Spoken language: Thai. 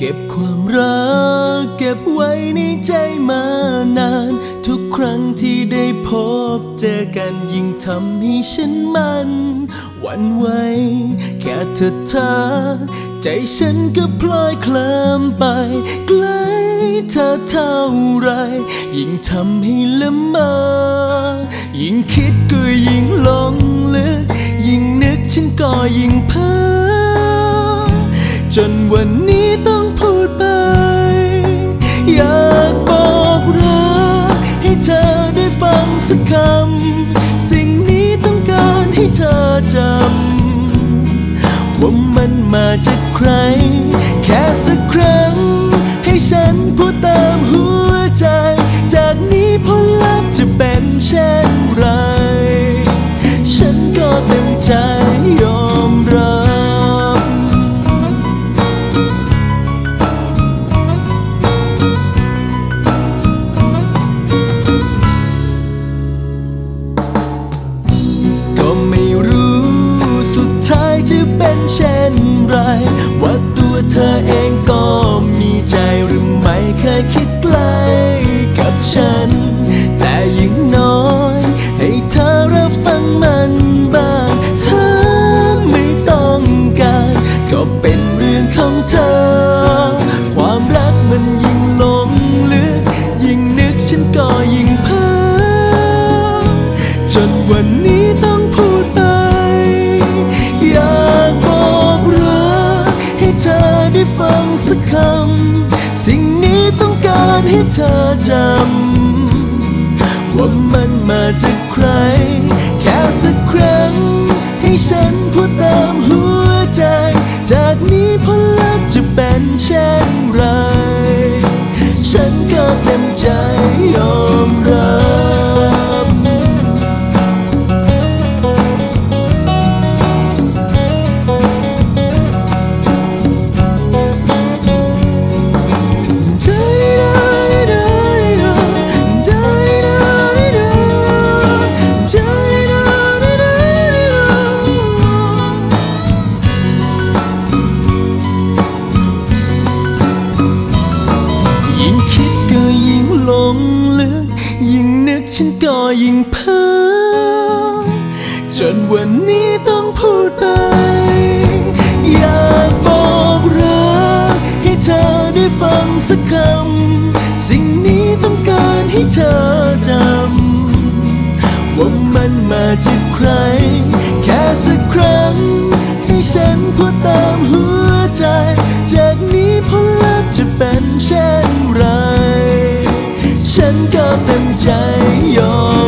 ก็บความรักเก็บไว้ในใจมานานทุกครั้งที่ได้พบเจอกันยิ่งทำให้ฉันมันหวั่นไหวแค่เธอทักใจฉันก็พลอยเคลิ้มไปใกล้เธอเท่าไรยิ่งทำให้ละเมอยิ่งคิดก็ยิ่งหลงลึกยิ่งนึกฉันก็ยิ่งเพ้อจนวันนี้ต้องพูดไปอยากบอกรักให้เธอได้ฟังสักคำสิ่งนี้ต้องการให้เธอจำว่ามันมาจากใครแค่สักครั้งให้ฉันพูดตามหัวใจจากนี้ผลลัพธ์จะเป็นเช่นไรฉันก็เต็มใจยอมรับจะเป็นเช่นไรว่าตัวเธอเองก็มีใจหรือไม่เคยคิดไกลกับฉันแต่ยิ่งน้อยให้เธอรับฟังมันบ้างถ้าไม่ต้องการก็เป็นเรื่องของเธอความรักมันยิ่งหลงลึกยิ่งนึกฉันก็ยิ่งเพ้อจนวันนี้ต้องพูดไปอยากบอกรักให้เธอได้ฟังสักคำสิ่งนี้ต้องการให้เธอจำว่ามันมาจากใครแค่สักครั้งให้ฉันพูดตามหัวใจจากนี้ผลลัพธ์จะเป็นเช่นไรฉันก็เต็มใจยอมรับยิ่งนึกฉันก็ยิ่งเพ้อจนวันนี้ต้องพูดไปอยากบอกรักให้เธอได้ฟังสักคำสิ่งนี้ต้องการให้เธอจำว่ามันมาจากใครแค่สักครั้งให้ฉันพูดตามหัวใจจากนี้ผลลัพธ์จะเป็นเช่นไรฉันก็เต็มใจยอม